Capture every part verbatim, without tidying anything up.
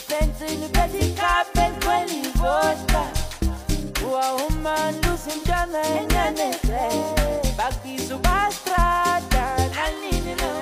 fence in the petty carpet, quelli vodka. Ua uma lusin jana enyane, baki subastrata, nanini no.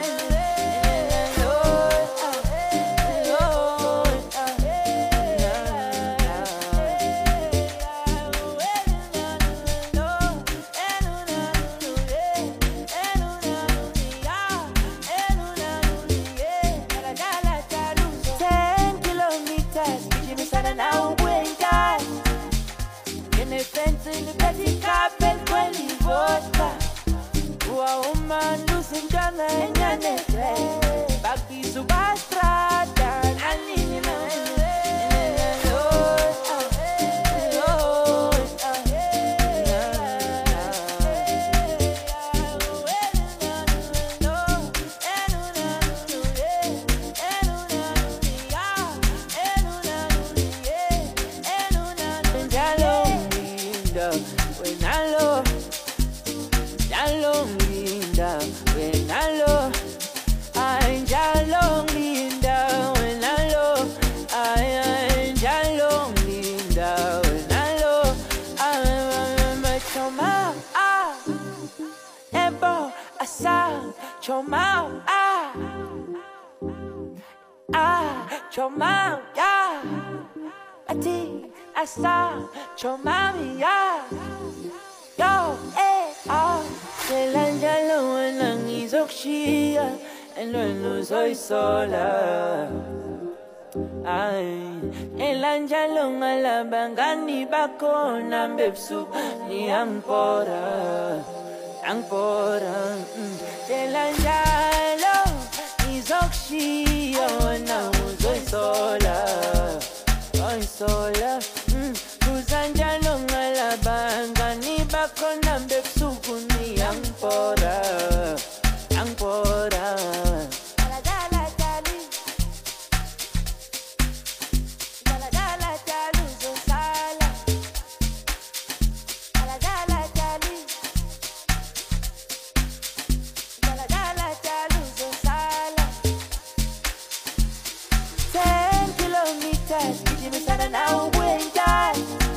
In the petty carpet, quelli vodka. Ua uma lusin jana enyane, baki subastrata, nanini no. When I love, I long Linda. When I love, I long Linda. When I love, I long Linda. When I love, I choma ah, ebo asa choma ah, ah choma ya, ati asa choma ya. Yo, eh, ah, el ángelo en la isoxia, en lo no soy sola. Ay, el ángelo en la bangani bako na bepsu ni ancora, ancora. El ángelo isoxia, no soy sola, soy sola. Kuzanjalo ngala bangani bako na bepsuku ni ancora, ancora. Dala dala dali, dala dala dali zo sala, dala dala dali, dala dala dali zo sala. Ten kilometers, kijimi sana na uwenda.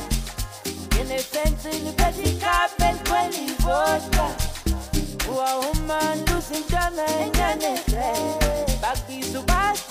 Fence in the petty carpet, quelli vodka. Ua uma lusin jana enyane, baki subasta.